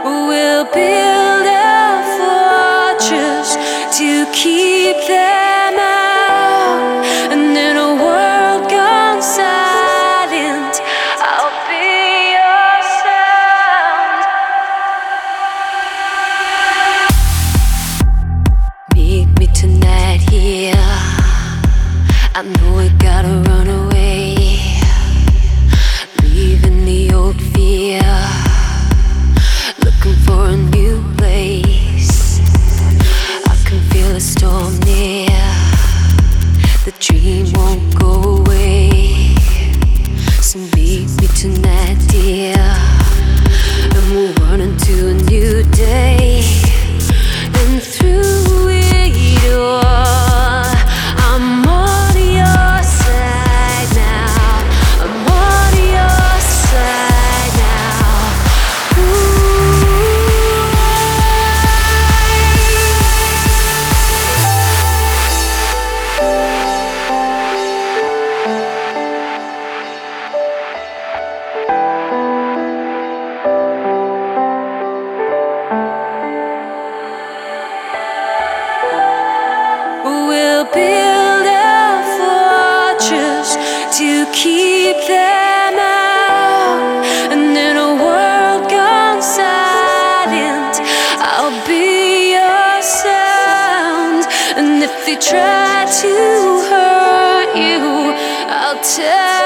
We'll build a fortress to keep them out. And in a world gone silent, I'll be your sound. Meet me tonight here. I know we gotta run away, leaving the old fear, looking for a new place. I can feel a storm near, the dream won't go away. So meet me tonight, dear, and we'll run into a new day. And through it all, I'm on your side now. I'm on your side now. Ooh. We'll build a fortress to keep them out. And in a world gone silent, I'll be your sound. And if they try to hurt you, I'll tell